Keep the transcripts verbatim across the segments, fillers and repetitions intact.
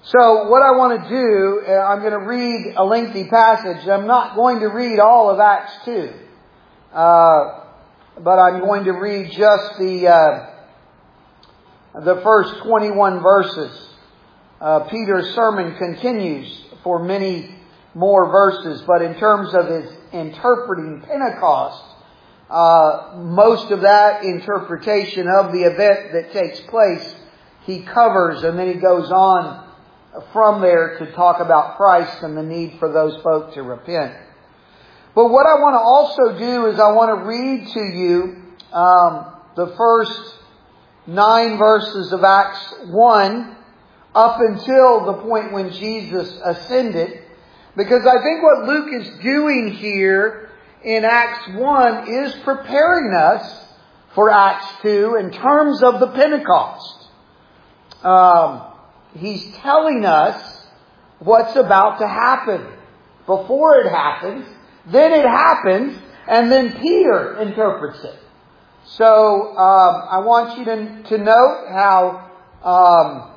So what I want to do, uh, I'm going to read a lengthy passage. I'm not going to read all of Acts two. Uh, but I'm going to read just the uh, the first twenty-one verses. Uh, Peter's sermon continues for many more verses, but in terms of his interpreting Pentecost, uh, most of that interpretation of the event that takes place, he covers, and then he goes on from there to talk about Christ and the need for those folk to repent. But what I want to also do is I want to read to you um, the first nine verses of Acts one up until the point when Jesus ascended. Because I think what Luke is doing here in Acts one is preparing us for Acts two in terms of the Pentecost. Um, he's telling us what's about to happen before it happens. Then it happens, and then Peter interprets it. So um, I want you to, to note how um,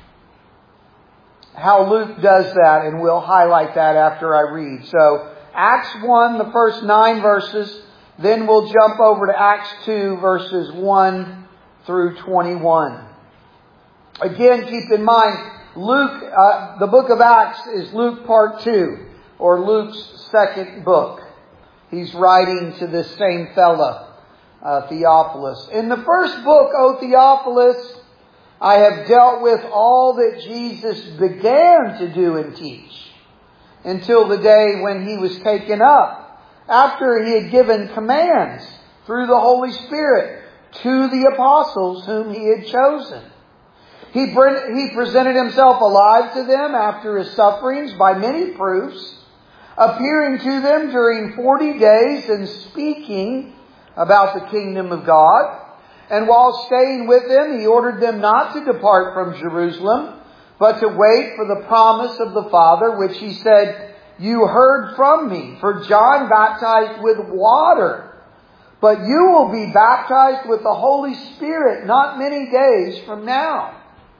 how Luke does that, and we'll highlight that after I read. So Acts one, the first nine verses, then we'll jump over to Acts two, verses one through twenty-one. Again, keep in mind, Luke, uh, the book of Acts is Luke part two, or Luke's second book. He's writing to this same fella, uh, Theophilus. In the first book, O Theophilus, I have dealt with all that Jesus began to do and teach until the day when he was taken up, after he had given commands through the Holy Spirit to the apostles whom he had chosen. He, he presented himself alive to them after his sufferings by many proofs, appearing to them during forty days and speaking about the kingdom of God. And while staying with them, he ordered them not to depart from Jerusalem, but to wait for the promise of the Father, which he said, "You heard from me, for John baptized with water, but you will be baptized with the Holy Spirit not many days from now."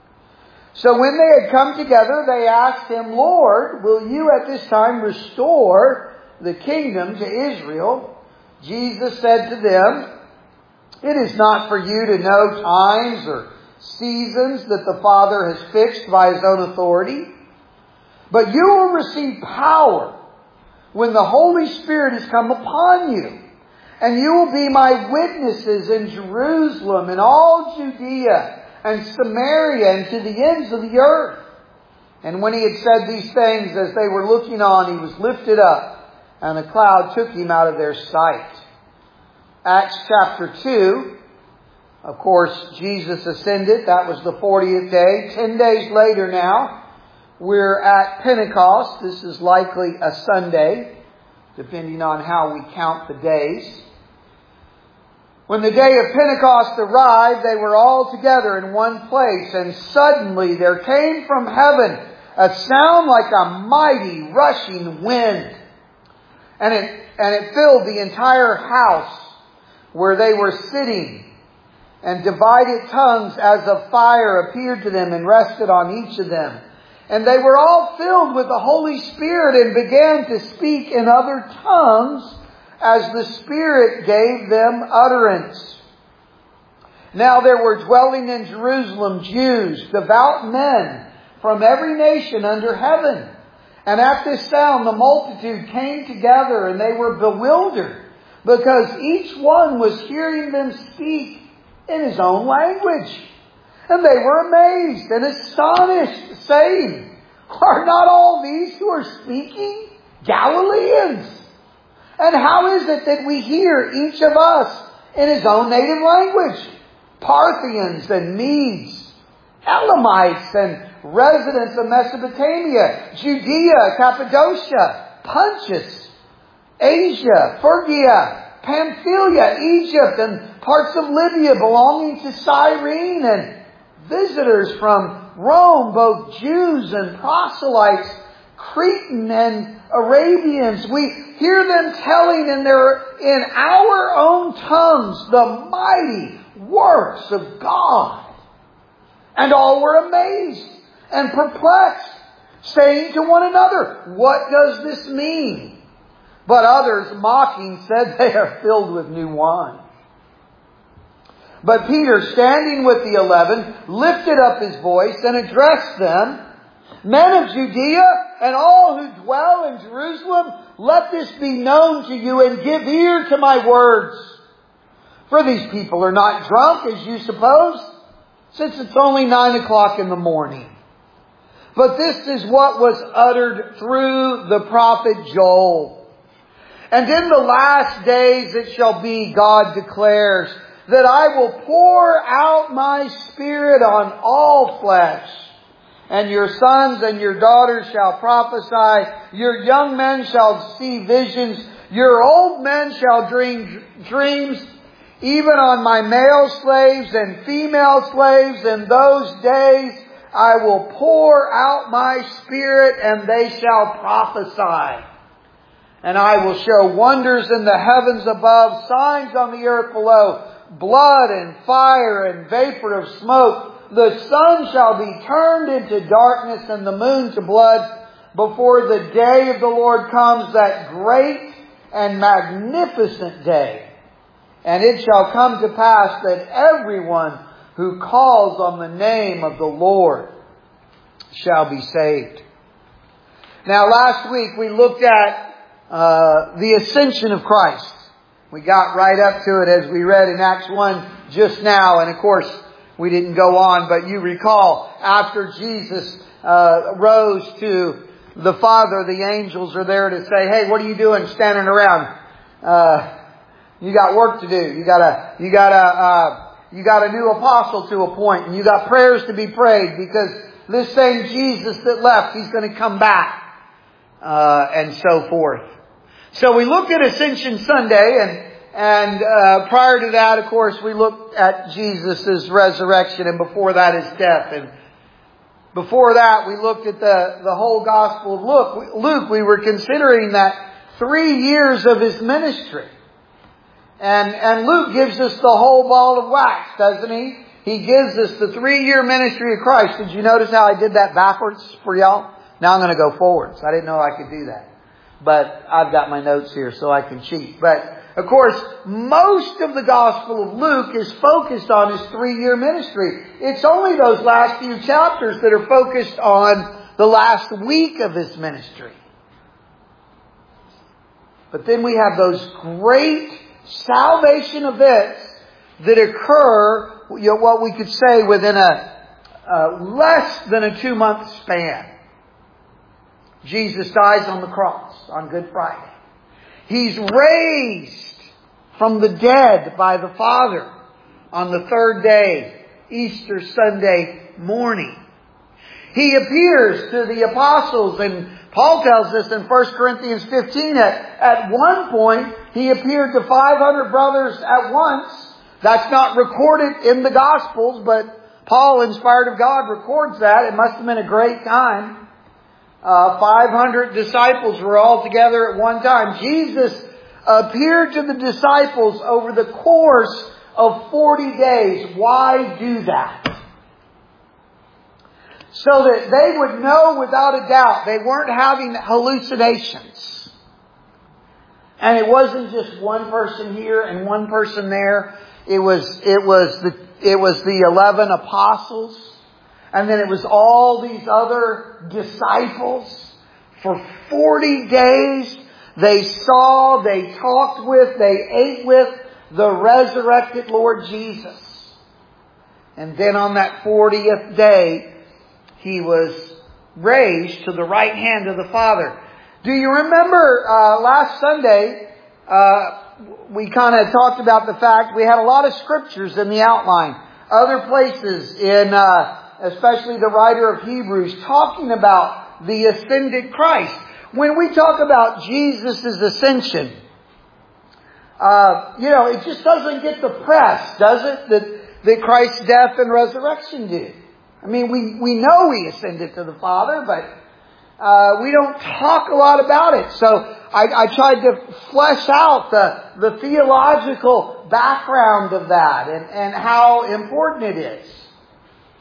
So when they had come together, they asked him, "Lord, will you at this time restore the kingdom to Israel?" Jesus said to them, "It is not for you to know times or seasons that the Father has fixed by His own authority, but you will receive power when the Holy Spirit has come upon you. And you will be my witnesses in Jerusalem and all Judea and Samaria and to the ends of the earth." And when he had said these things, as they were looking on, he was lifted up, and a cloud took him out of their sight. Acts chapter two. Of course, Jesus ascended. That was the fortieth day. Ten days later now, we're at Pentecost. This is likely a Sunday, depending on how we count the days. When the day of Pentecost arrived, they were all together in one place, and suddenly there came from heaven a sound like a mighty rushing wind, and it and it filled the entire house where they were sitting, and divided tongues as of fire appeared to them and rested on each of them. And they were all filled with the Holy Spirit and began to speak in other tongues as the Spirit gave them utterance. Now there were dwelling in Jerusalem Jews, devout men from every nation under heaven. And at this sound the multitude came together, and they were bewildered, because each one was hearing them speak in his own language. And they were amazed and astonished, saying, "Are not all these who are speaking Galileans? And how is it that we hear each of us in his own native language? Parthians and Medes, Elamites and residents of Mesopotamia, Judea, Cappadocia, Pontus, Asia, Phrygia, Pamphylia, Egypt, and parts of Libya belonging to Cyrene, and visitors from Rome, both Jews and proselytes, Cretan and Arabians. We hear them telling in their in our own tongues the mighty works of God." And all were amazed and perplexed, saying to one another, what does this mean? But others, mocking, said, they are filled with new wine. But Peter, standing with the eleven, lifted up his voice and addressed them, Men of Judea and all who dwell in Jerusalem, let this be known to you and give ear to my words. For these people are not drunk, as you suppose, since it's only nine o'clock in the morning. But this is what was uttered through the prophet Joel. And in the last days it shall be, God declares, that I will pour out my Spirit on all flesh. And your sons and your daughters shall prophesy. Your young men shall see visions. Your old men shall dream dreams. Even on my male slaves and female slaves in those days, I will pour out my Spirit and they shall prophesy. And I will show wonders in the heavens above, signs on the earth below, blood and fire and vapor of smoke. The sun shall be turned into darkness and the moon to blood before the day of the Lord comes, that great and magnificent day. And it shall come to pass that everyone who calls on the name of the Lord shall be saved. Now, last week we looked at uh, the ascension of Christ. We got right up to it as we read in Acts one just now. And of course, we didn't go on, but you recall after Jesus uh, rose to the Father, the angels are there to say, hey, what are you doing standing around? Uh, you got work to do. You got a, you got a, uh, you got a new apostle to appoint, and you got prayers to be prayed, because this same Jesus that left, He's going to come back, uh, and so forth. So we looked at Ascension Sunday, and And uh, prior to that, of course, we looked at Jesus' resurrection, and before that, His death. And before that, we looked at the, the whole Gospel of Luke. Luke, we were considering that three years of His ministry. And, and Luke gives us the whole ball of wax, doesn't he? He gives us the three-year ministry of Christ. Did you notice how I did that backwards for y'all? Now I'm going to go forwards. I didn't know I could do that. But I've got my notes here so I can cheat. But of course, most of the Gospel of Luke is focused on His three-year ministry. It's only those last few chapters that are focused on the last week of His ministry. But then we have those great salvation events that occur, you know, what we could say within a uh, less than a two-month span. Jesus dies on the cross on Good Friday. He's raised from the dead by the Father on the third day, Easter Sunday morning. He appears to the apostles, and Paul tells us in First Corinthians fifteen that at one point He appeared to five hundred brothers at once. That's not recorded in the Gospels, but Paul, inspired of God, records that. It must have been a great time. Uh, five hundred disciples were all together at one time. Jesus appeared to the disciples over the course of forty days. Why do that? So that they would know without a doubt they weren't having hallucinations. And it wasn't just one person here and one person there. It was, it was the, it was the eleven apostles. And then it was all these other disciples. For forty days, they saw, they talked with, they ate with the resurrected Lord Jesus. And then on that fortieth day, He was raised to the right hand of the Father. Do you remember uh, last Sunday, uh, we kind of talked about the fact we had a lot of scriptures in the outline. Other places in... Uh, especially the writer of Hebrews, talking about the ascended Christ. When we talk about Jesus' ascension, uh, you know, it just doesn't get the press, does it, that, that Christ's death and resurrection did. I mean, we, we know He ascended to the Father, but uh, we don't talk a lot about it. So I, I tried to flesh out the, the theological background of that and, and how important it is.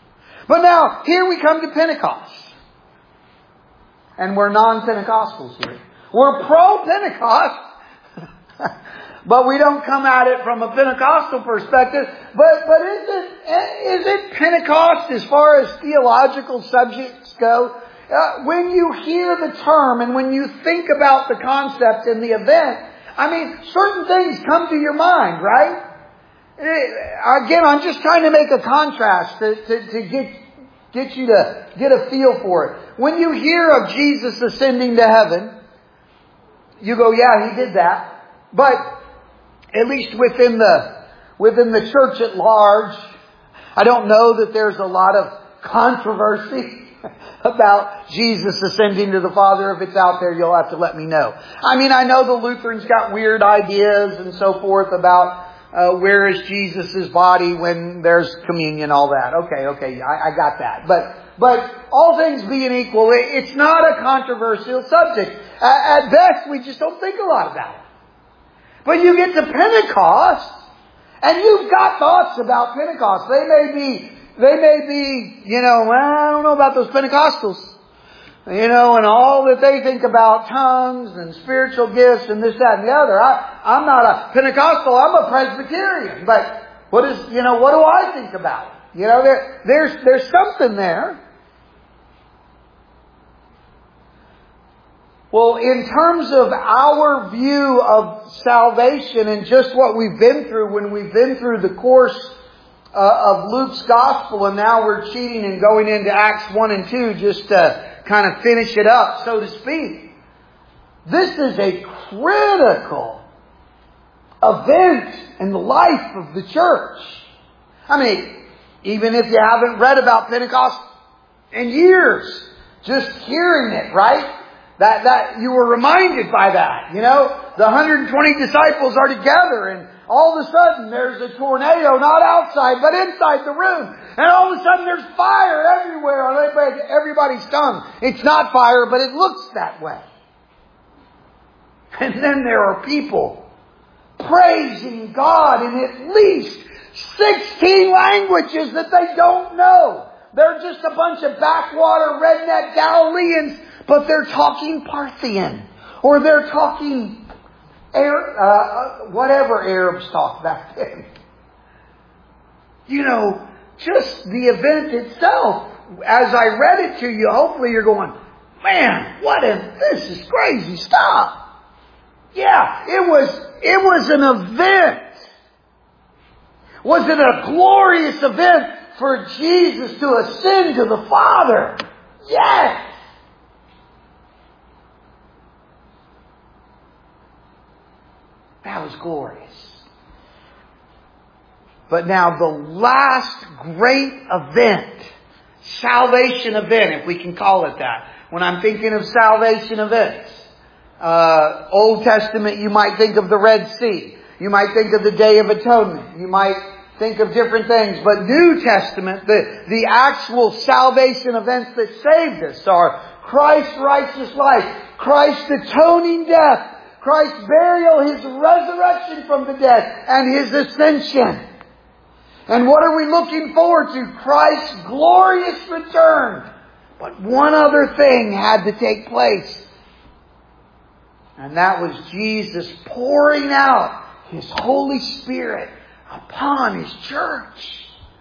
But now, here we come to Pentecost. And we're non-Pentecostals here. We're pro-Pentecost. But we don't come at it from a Pentecostal perspective. But, but is it, is it Pentecost as far as theological subjects go? Uh, when you hear the term and when you think about the concept and the event, I mean, certain things come to your mind, right? Again, I'm just trying to make a contrast to, to, to get, get you to get a feel for it. When you hear of Jesus ascending to heaven, you go, yeah, He did that. But at least within the, within the church at large, I don't know that there's a lot of controversy about Jesus ascending to the Father. If it's out there, you'll have to let me know. I mean, I know the Lutherans got weird ideas and so forth about uh, where is Jesus' body when there's communion, all that. Okay, okay, I, I got that. But but all things being equal, it, it's not a controversial subject. At, at best, we just don't think a lot about it. But you get to Pentecost, and you've got thoughts about Pentecost. They may be They may be, you know, well, I don't know about those Pentecostals. You know, and all that they think about tongues and spiritual gifts and this, that, and the other. I, I'm not a Pentecostal, I'm a Presbyterian. But what is, you know, what do I think about it? You know, there, there's, there's something there. Well, in terms of our view of salvation and just what we've been through when we've been through the course Uh, of Luke's Gospel, and now we're cheating and going into Acts one and two just to kind of finish it up, so to speak. This is a critical event in the life of the church. I mean, even if you haven't read about Pentecost in years, just hearing it, right? That, that you were reminded by that, you know? The one hundred twenty disciples are together, and all of a sudden there's a tornado, not outside, but inside the room. And all of a sudden there's fire everywhere on everybody's tongue. It's not fire, but it looks that way. And then there are people praising God in at least sixteen languages that they don't know. They're just a bunch of backwater redneck Galileans, but they're talking Parthian. Or they're talking Arab, uh, whatever Arabs talk back then. You know, just the event itself, as I read it to you, hopefully you're going, man, what is, this is crazy stuff. Yeah, it was, it was an event. Was it a glorious event for Jesus to ascend to the Father? Yes. That was glorious. But now the last great event, salvation event, if we can call it that. When I'm thinking of salvation events, uh, Old Testament, you might think of the Red Sea. You might think of the Day of Atonement. You might think of different things. But New Testament, the, the actual salvation events that saved us are Christ's righteous life, Christ's atoning death, Christ's burial, His resurrection from the dead, and His ascension. And what are we looking forward to? Christ's glorious return. But one other thing had to take place. And that was Jesus pouring out His Holy Spirit upon His church.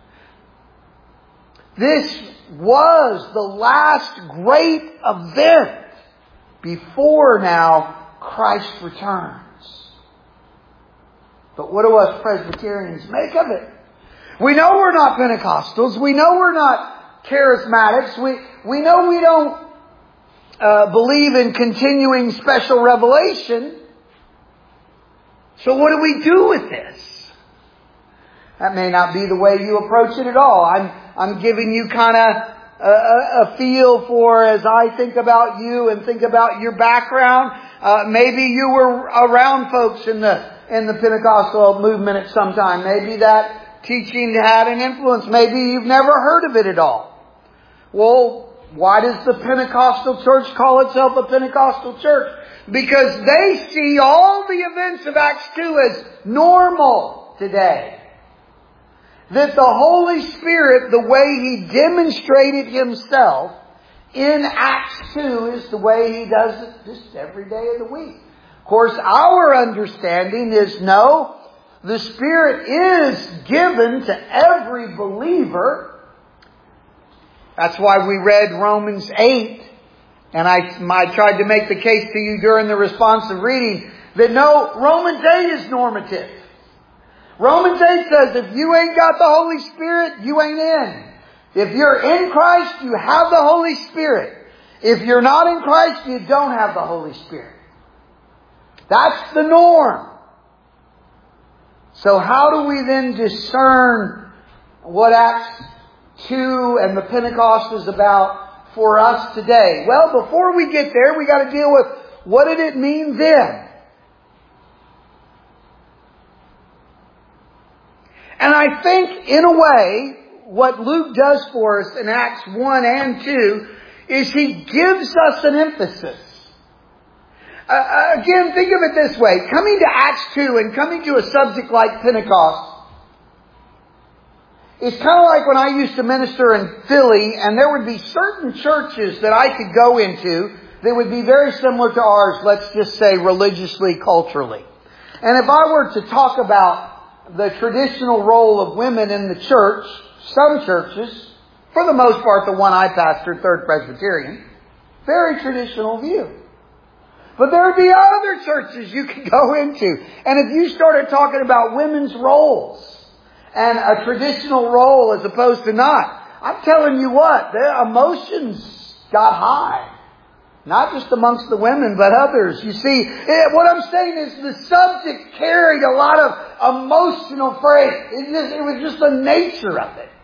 This was the last great event before now Christ returns. But what do us Presbyterians make of it? We know we're not Pentecostals. We know we're not charismatics. We, we know we don't uh, believe in continuing special revelation. So what do we do with this? That may not be the way you approach it at all. I'm, I'm giving you kind of a, a feel for, as I think about you and think about your background. Uh, maybe you were around folks in the in the Pentecostal movement at some time. Maybe that teaching had an influence. Maybe you've never heard of it at all. Well, why does the Pentecostal church call itself a Pentecostal church? Because they see all the events of Acts two as normal today. that the Holy Spirit, the way He demonstrated Himself in Acts two, is the way He does it just every day of the week. Of course, our understanding is no, the Spirit is given to every believer. That's why we read Romans eight, and I, I tried to make the case to you during the responsive reading that no, Romans eight is normative. Romans eight says if you ain't got the Holy Spirit, you ain't in. If you're in Christ, you have the Holy Spirit. If you're not in Christ, you don't have the Holy Spirit. That's the norm. So how do we then discern what Acts two and the Pentecost is about for us today? Well, before we get there, we got to deal with what did it mean then? And I think, in a way, what Luke does for us in Acts one and two is he gives us an emphasis. Uh, again, think of it this way. Coming to Acts two and coming to a subject like Pentecost, it's kind of like when I used to minister in Philly, and there would be certain churches that I could go into that would be very similar to ours, let's just say religiously, culturally. And if I were to talk about the traditional role of women in the church, some churches, for the most part the one I pastored, Third Presbyterian, very traditional view. But there would be other churches you could go into. And if you started talking about women's roles and a traditional role as opposed to not, I'm telling you what, their emotions got high. Not just amongst the women, but others. You see, what I'm saying is the subject carried a lot of emotional freight. It, just, it was just the nature of it.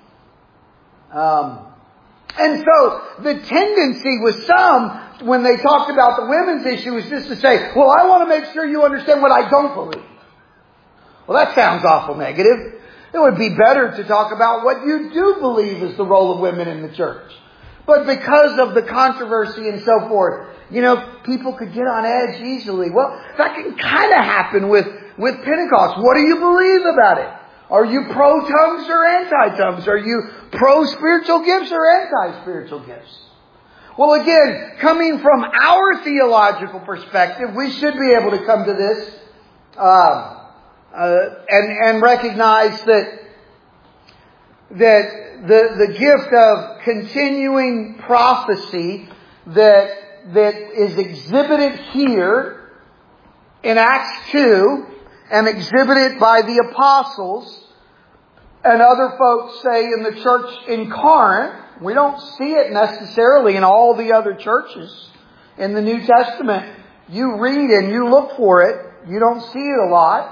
Um, and so the tendency with some, when they talked about the women's issue, was just to say, well, I want to make sure you understand what I don't believe. Well, that sounds awful negative. It would be better to talk about what you do believe is the role of women in the church. But because of the controversy and so forth, you know, people could get on edge easily. Well, that can kind of happen with, with Pentecost. What do you believe about it? Are you pro-tongues or anti-tongues? Are you pro-spiritual gifts or anti-spiritual gifts? Well, again, coming from our theological perspective, we should be able to come to this uh, uh, and, and recognize that that the, the gift of continuing prophecy that, that is exhibited here in Acts two and exhibited by the apostles and other folks, say, in the church in Corinth. We don't see it necessarily in all the other churches in the New Testament. You read and you look for it. You don't see it a lot.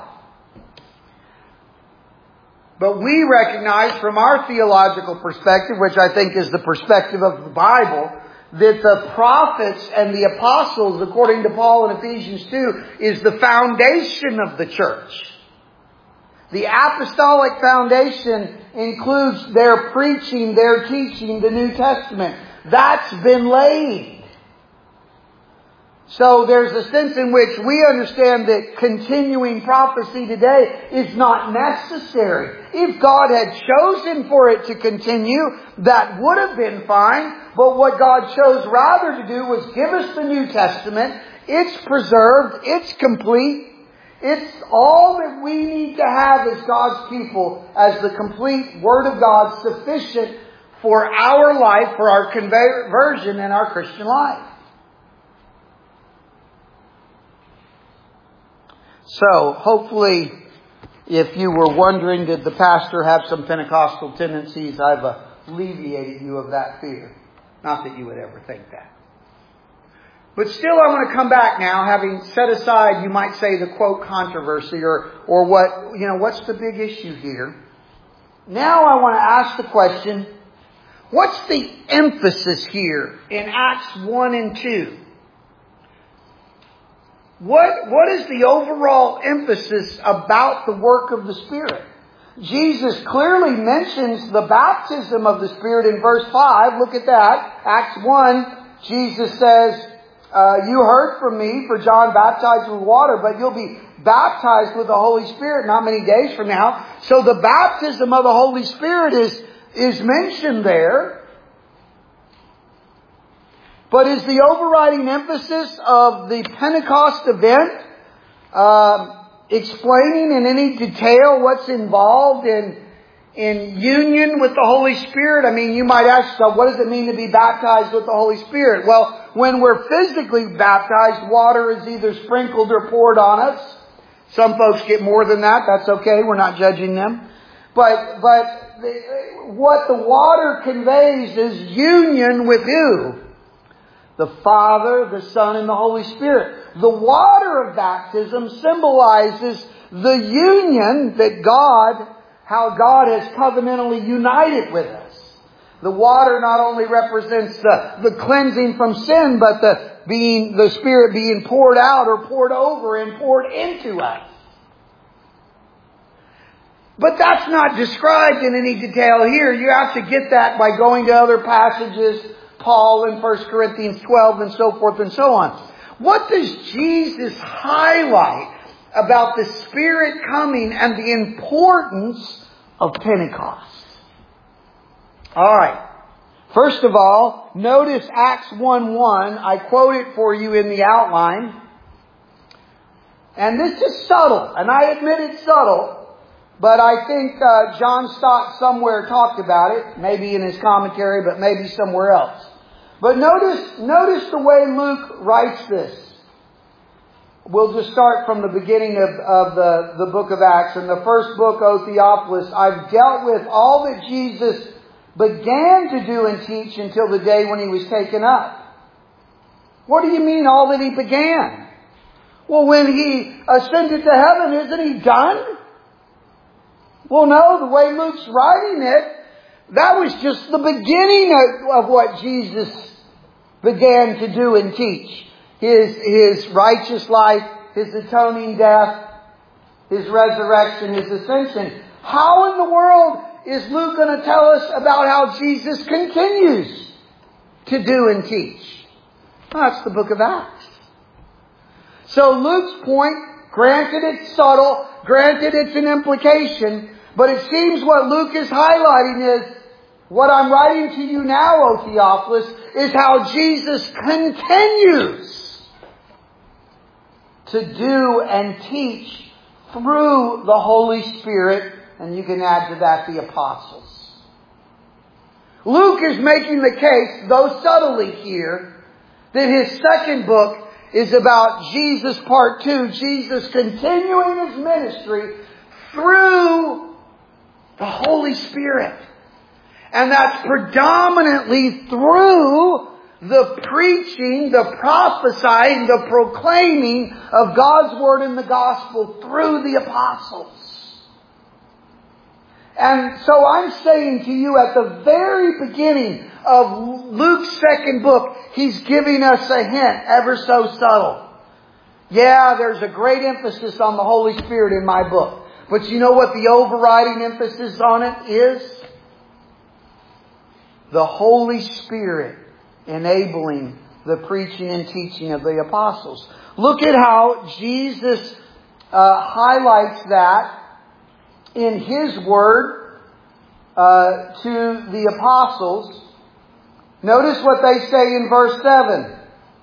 But we recognize from our theological perspective, which I think is the perspective of the Bible, that the prophets and the apostles, according to Paul in Ephesians two, is the foundation of the church. The apostolic foundation includes their preaching, their teaching, the New Testament. That's been laid. So there's a sense in which we understand that continuing prophecy today is not necessary. If God had chosen for it to continue, that would have been fine. But what God chose rather to do was give us the New Testament. It's preserved. It's complete. It's all that we need to have as God's people, as the complete Word of God, sufficient for our life, for our conversion and our Christian life. So, hopefully, if you were wondering, did the pastor have some Pentecostal tendencies, I've alleviated you of that fear. Not that you would ever think that. But still, I want to come back now, having set aside, you might say, the quote controversy, or, or what, you know, what's the big issue here? Now I want to ask the question, what's the emphasis here in Acts one and two? What, what is the overall emphasis about the work of the Spirit? Jesus clearly mentions the baptism of the Spirit in verse five. Look at that. Acts one, Jesus says, uh, you heard from me, for John baptized with water, but you'll be baptized with the Holy Spirit not many days from now. So the baptism of the Holy Spirit is, is mentioned there. But is the overriding emphasis of the Pentecost event uh, explaining in any detail what's involved in in union with the Holy Spirit? I mean, you might ask yourself, what does it mean to be baptized with the Holy Spirit? Well, when we're physically baptized, water is either sprinkled or poured on us. Some folks get more than that. That's okay. We're not judging them. But, but the, what the water conveys is union with who? The Father, the Son, and the Holy Spirit. The water of baptism symbolizes the union that God, how God has covenantally united with us. The water not only represents the, the cleansing from sin, but the being, the Spirit being poured out or poured over and poured into us. But that's not described in any detail here. You have to get that by going to other passages, Paul in First Corinthians twelve and so forth and so on. What does Jesus highlight about the Spirit coming and the importance of Pentecost? All right. First of all, notice Acts one one. I quote it for you in the outline. And this is subtle, and I admit it's subtle. But I think uh, John Stott somewhere talked about it, maybe in his commentary, but maybe somewhere else. But notice, notice the way Luke writes this. We'll just start from the beginning of, of the, the book of Acts. In the first book, O Theophilus, I've dealt with all that Jesus began to do and teach until the day when He was taken up. What do you mean all that He began? Well, when He ascended to heaven, isn't He done? Well, no, the way Luke's writing it, that was just the beginning of, of what Jesus began to do and teach. His, his righteous life, His atoning death, His resurrection, His ascension. How in the world is Luke going to tell us about how Jesus continues to do and teach? Well, that's the book of Acts. So Luke's point, granted it's subtle, granted it's an implication, but it seems what Luke is highlighting is, what I'm writing to you now, O Theophilus, is how Jesus continues to do and teach through the Holy Spirit, and you can add to that the apostles. Luke is making the case, though subtly here, that his second book is about Jesus part two, Jesus continuing His ministry through the Holy Spirit. And that's predominantly through the preaching, the prophesying, the proclaiming of God's Word in the Gospel through the apostles. And so I'm saying to you at the very beginning of Luke's second book, he's giving us a hint, ever so subtle. Yeah, there's a great emphasis on the Holy Spirit in my book. But you know what the overriding emphasis on it is? The Holy Spirit enabling the preaching and teaching of the apostles. Look at how Jesus uh, highlights that in His Word uh, to the apostles. Notice what they say in verse seven.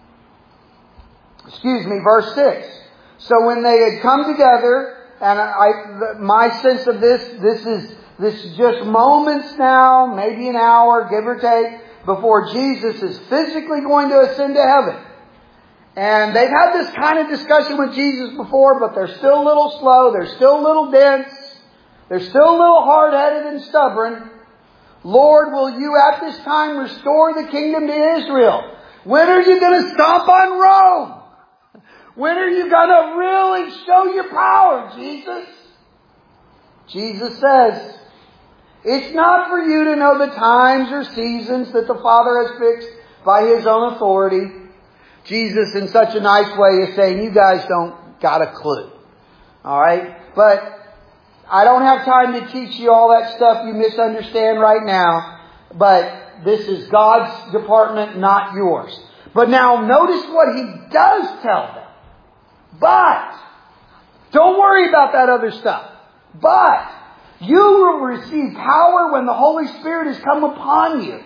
Excuse me, verse six. So when they had come together, and I, my sense of this, this is, this is just moments now, maybe an hour, give or take, before Jesus is physically going to ascend to heaven. And they've had this kind of discussion with Jesus before, but they're still a little slow, they're still a little dense, they're still a little hard-headed and stubborn. Lord, will you at this time restore the kingdom to Israel? When are you going to stomp on Rome? When are you going to really show your power, Jesus? Jesus says, it's not for you to know the times or seasons that the Father has fixed by His own authority. Jesus, in such a nice way, is saying, you guys don't got a clue. Alright? But I don't have time to teach you all that stuff you misunderstand right now. But this is God's department, not yours. But now notice what He does tell them. But, don't worry about that other stuff. But, you will receive power when the Holy Spirit has come upon you.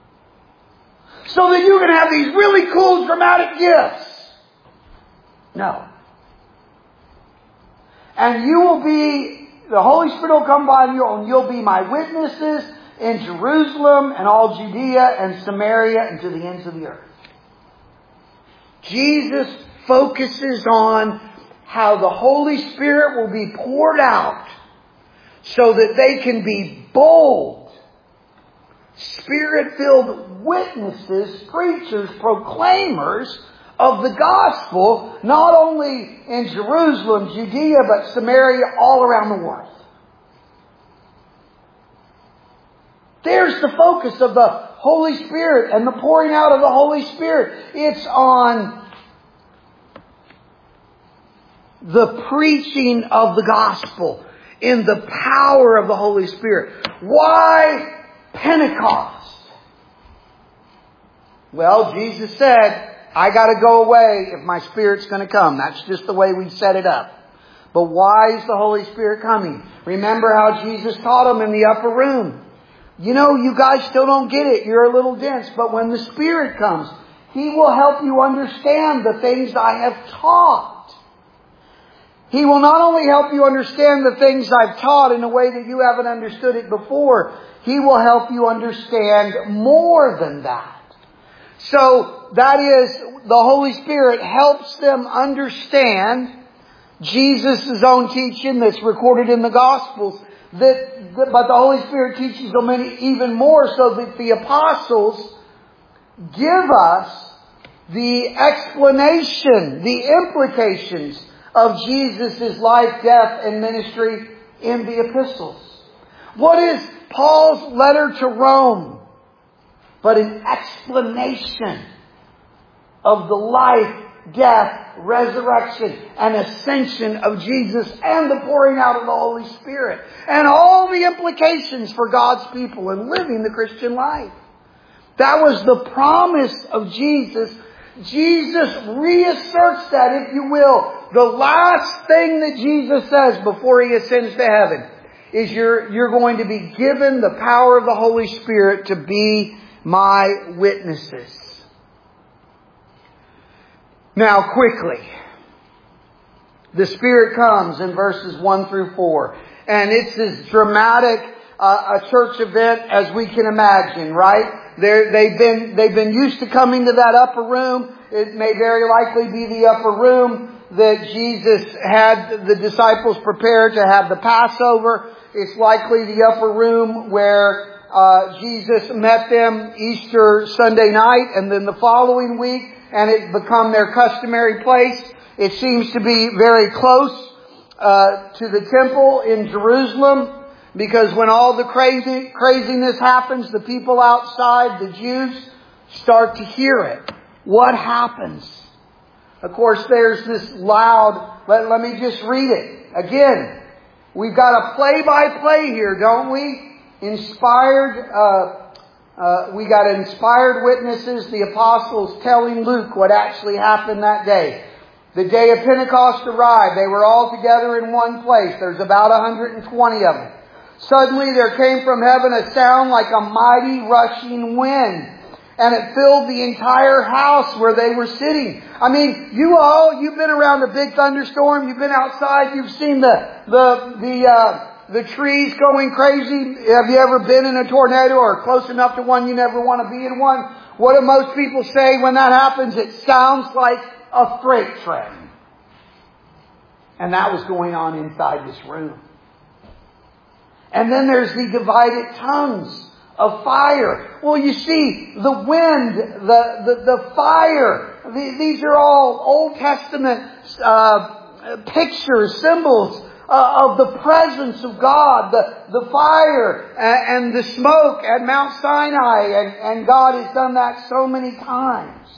So that you can have these really cool dramatic gifts. No. And you will be, the Holy Spirit will come by you and you'll be my witnesses in Jerusalem and all Judea and Samaria and to the ends of the earth. Jesus focuses on how the Holy Spirit will be poured out so that they can be bold, Spirit-filled witnesses, preachers, proclaimers of the gospel, not only in Jerusalem, Judea, but Samaria, all around the world. There's the focus of the Holy Spirit and the pouring out of the Holy Spirit. It's on the preaching of the gospel in the power of the Holy Spirit. Why Pentecost? Well, Jesus said, I got to go away if my Spirit's going to come. That's just the way we set it up. But why is the Holy Spirit coming? Remember how Jesus taught them in the upper room. You know, you guys still don't get it. You're a little dense. But when the Spirit comes, He will help you understand the things I have taught. He will not only help you understand the things I've taught in a way that you haven't understood it before. He will help you understand more than that. So, that is, the Holy Spirit helps them understand Jesus' own teaching that's recorded in the Gospels. That, that, but the Holy Spirit teaches them even more so that the apostles give us the explanation, the implications of Jesus' life, death, and ministry in the epistles. What is Paul's letter to Rome but an explanation of the life, death, resurrection, and ascension of Jesus and the pouring out of the Holy Spirit and all the implications for God's people in living the Christian life? That was the promise of Jesus. Jesus reasserts that, if you will. The last thing that Jesus says before He ascends to heaven is you're, you're going to be given the power of the Holy Spirit to be my witnesses. Now, quickly, the Spirit comes in verses one through four. And it's as dramatic uh, a church event as we can imagine, right? They're, they've been, they've been used to coming to that upper room. It may very likely be the upper room that Jesus had the disciples prepared to have the Passover. It's likely the upper room where uh, Jesus met them Easter Sunday night and then the following week, and it become their customary place. It seems to be very close uh, to the temple in Jerusalem, because when all the crazy craziness happens, the people outside, the Jews, start to hear it. What happens? Of course, there's this loud, let, let me just read it. Again, we've got a play-by-play here, don't we? Inspired, uh, uh, we got inspired witnesses, the apostles telling Luke what actually happened that day. The day of Pentecost arrived. They were all together in one place. There's about one hundred twenty of them. Suddenly there came from heaven a sound like a mighty rushing wind. And it filled the entire house where they were sitting. I mean, you all, you've been around a big thunderstorm. You've been outside. You've seen the, the, the, uh, the trees going crazy. Have you ever been in a tornado or close enough to one you never want to be in one? What do most people say when that happens? It sounds like a freight train. And that was going on inside this room. And then there's the divided tongues of fire. Well, you see, the wind, the, the, the fire, the, these are all Old Testament uh, pictures, symbols uh, of the presence of God. The, the fire and, and the smoke at Mount Sinai. And, and God has done that so many times.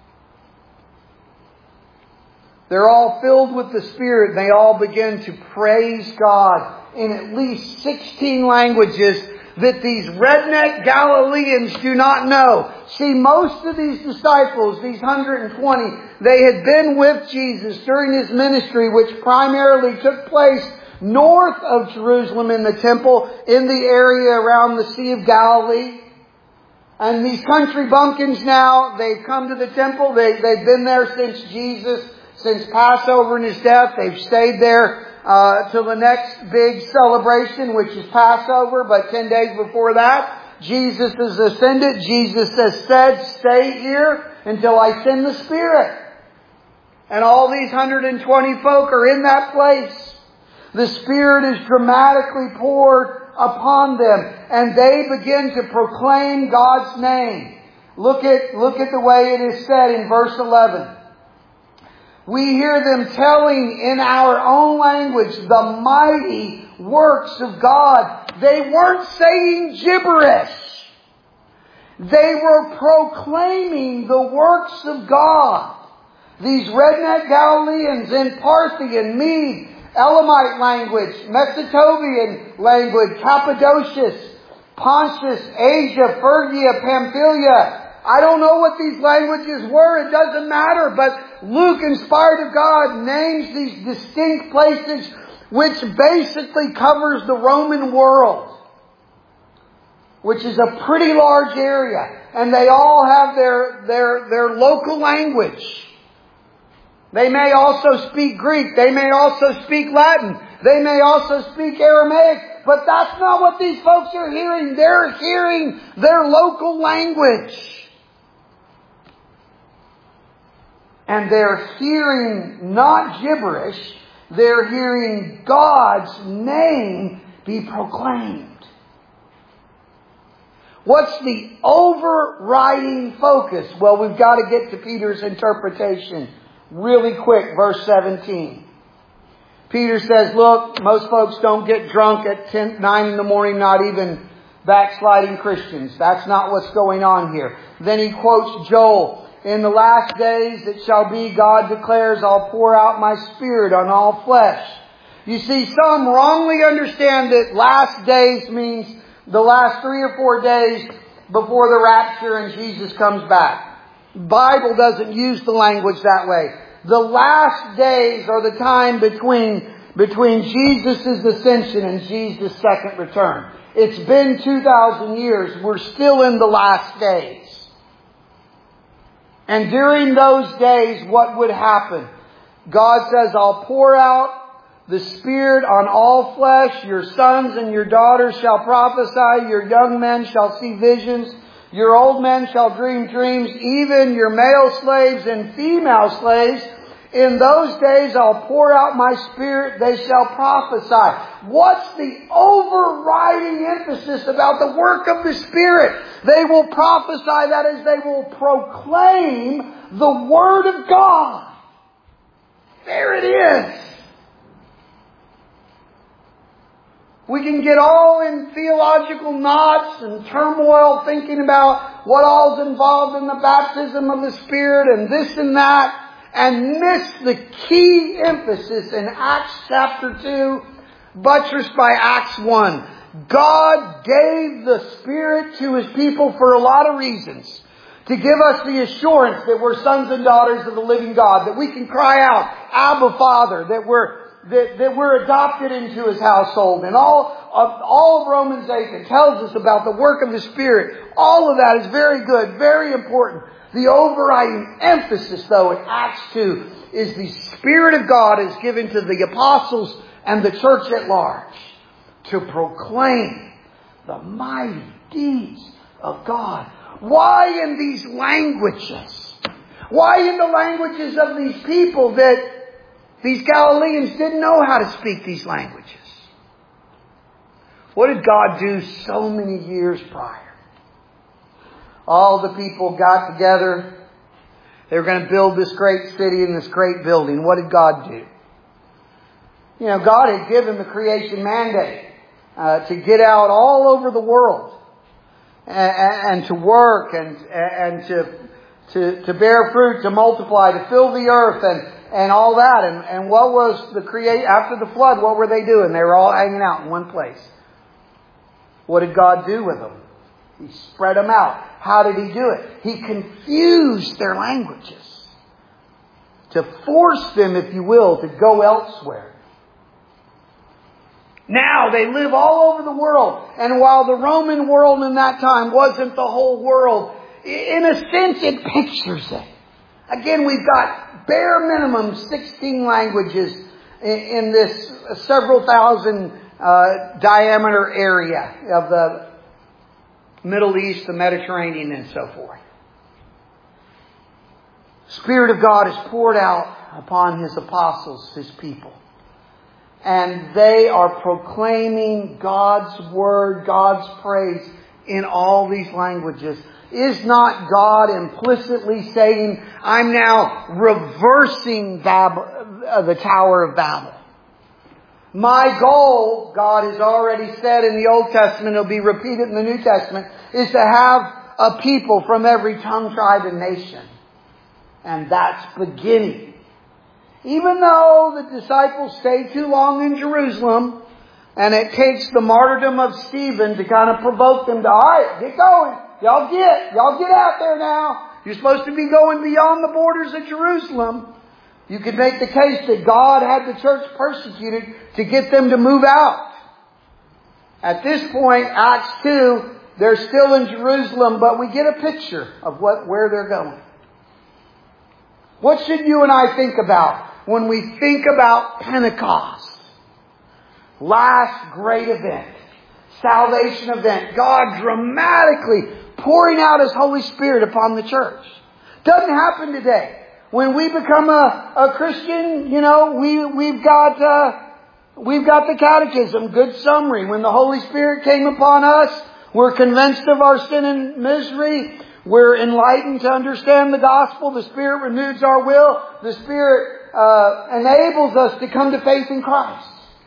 They're all filled with the Spirit. They all begin to praise God in at least sixteen languages that these redneck Galileans do not know. See, most of these disciples, these one hundred twenty, they had been with Jesus during His ministry, which primarily took place north of Jerusalem in the temple, in the area around the Sea of Galilee. And these country bumpkins now, they've come to the temple. They, they've been there since Jesus, since Passover and His death. They've stayed there uh, till the next big celebration, which is Passover. But ten days before that, Jesus is ascended. Jesus has said, stay here until I send the Spirit. And all these one hundred twenty folk are in that place. The Spirit is dramatically poured upon them, and they begin to proclaim God's name. Look at, look at the way it is said in verse eleven. We hear them telling in our own language the mighty works of God. They weren't saying gibberish. They were proclaiming the works of God. These redneck Galileans in Parthian, Mede, Elamite language, Mesopotamian language, Cappadocia, Pontus, Asia, Phrygia, Pamphylia. I don't know what these languages were. It doesn't matter. But Luke, inspired of God, names these distinct places which basically covers the Roman world, which is a pretty large area. And they all have their, their, their local language. They may also speak Greek. They may also speak Latin. They may also speak Aramaic. But that's not what these folks are hearing. They're hearing their local language. And they're hearing not gibberish. They're hearing God's name be proclaimed. What's the overriding focus? Well, we've got to get to Peter's interpretation. Really quick, verse seventeen. Peter says, look, most folks don't get drunk at ten, nine in the morning, not even backsliding Christians. That's not what's going on here. Then he quotes Joel. In the last days it shall be, God declares, I'll pour out my Spirit on all flesh. You see, some wrongly understand that last days means the last three or four days before the rapture and Jesus comes back. Bible doesn't use the language that way. The last days are the time between, between Jesus' ascension and Jesus' second return. It's been two thousand years. We're still in the last days. And during those days, what would happen? God says, I'll pour out the Spirit on all flesh. Your sons and your daughters shall prophesy. Your young men shall see visions. Your old men shall dream dreams, even your male slaves and female slaves. In those days I'll pour out my Spirit, they shall prophesy. What's the overriding emphasis about the work of the Spirit? They will prophesy, that is, they will proclaim the Word of God. There it is. We can get all in theological knots and turmoil thinking about what all's involved in the baptism of the Spirit and this and that, and miss the key emphasis in Acts chapter two, buttressed by Acts one. God gave the Spirit to His people for a lot of reasons. To give us the assurance that we're sons and daughters of the living God, that we can cry out, Abba, Father, that we're That, that we're adopted into His household. And all of, all of Romans eight that tells us about the work of the Spirit. All of that is very good, very important. The overriding emphasis, though, in Acts two is the Spirit of God is given to the apostles and the church at large to proclaim the mighty deeds of God. Why in these languages? Why in the languages of these people that these Galileans didn't know how to speak these languages? What did God do so many years prior? All the people got together. They were going to build this great city and this great building. What did God do? You know, God had given the creation mandate uh, to get out all over the world and, and to work and, and to, to, to bear fruit, to multiply, to fill the earth and And all that. And, and what was the create after the flood? What were they doing? They were all hanging out in one place. What did God do with them? He spread them out. How did He do it? He confused their languages to force them, if you will, to go elsewhere. Now they live all over the world. And while the Roman world in that time wasn't the whole world, in a sense it pictures it. Again, we've got bare minimum sixteen languages in this several thousand uh, diameter area of the Middle East, the Mediterranean, and so forth. Spirit of God is poured out upon His apostles, His people. And they are proclaiming God's Word, God's praise in all these languages. Is not God implicitly saying, I'm now reversing Bab- uh, the Tower of Babel? My goal, God has already said in the Old Testament, it'll be repeated in the New Testament, is to have a people from every tongue, tribe, and nation. And that's beginning. Even though the disciples stayed too long in Jerusalem, and it takes the martyrdom of Stephen to kind of provoke them to, all right, get going. Y'all get, y'all get out there now. You're supposed to be going beyond the borders of Jerusalem. You could make the case that God had the church persecuted to get them to move out. At this point, Acts two, they're still in Jerusalem, but we get a picture of what, where they're going. What should you and I think about when we think about Pentecost? Last great event. Salvation event. God dramatically pouring out His Holy Spirit upon the church. Doesn't happen today. When we become a, a Christian, you know, we, we've got, uh, we've got the catechism, good summary. When the Holy Spirit came upon us, we're convinced of our sin and misery. We're enlightened to understand the gospel. The Spirit renews our will. The Spirit uh, enables us to come to faith in Christ.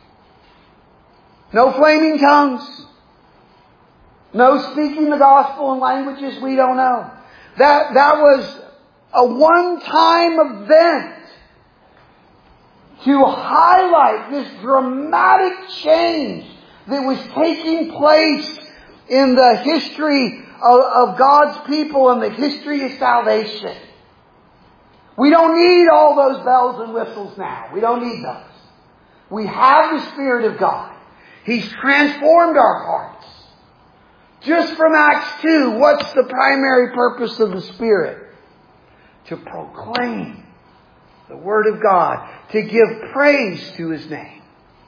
No flaming tongues. No speaking the gospel in languages we don't know. That, that was a one-time event to highlight this dramatic change that was taking place in the history of, of God's people and the history of salvation. We don't need all those bells and whistles now. We don't need those. We have the Spirit of God. He's transformed our hearts. Just from Acts two, what's the primary purpose of the Spirit? To proclaim the Word of God. To give praise to His name.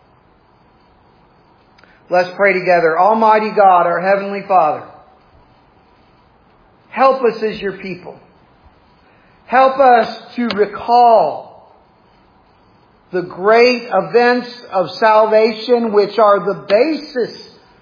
Let's pray together. Almighty God, our Heavenly Father, help us as Your people. Help us to recall the great events of salvation which are the basis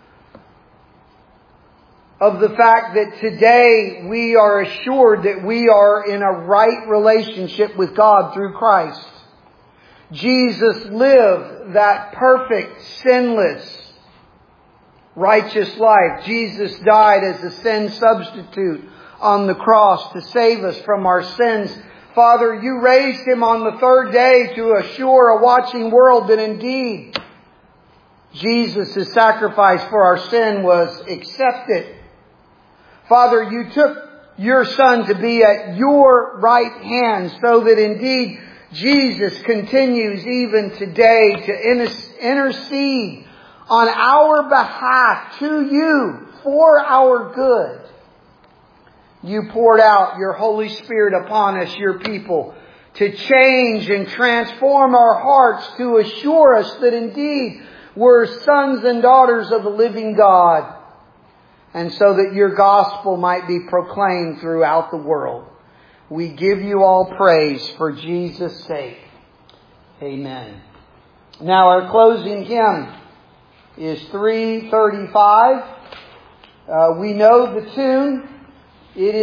of the fact that today we are assured that we are in a right relationship with God through Christ. Jesus lived that perfect, sinless, righteous life. Jesus died as a sin substitute on the cross to save us from our sins. Father, You raised Him on the third day to assure a watching world that indeed Jesus' sacrifice for our sin was accepted. Father, You took Your Son to be at Your right hand so that indeed Jesus continues even today to intercede on our behalf to You for our good. You poured out Your Holy Spirit upon us, Your people, to change and transform our hearts, to assure us that indeed we're sons and daughters of the living God. And so that Your gospel might be proclaimed throughout the world. We give You all praise for Jesus' sake. Amen. Now our closing hymn is three thirty-five. Uh, we know the tune. It is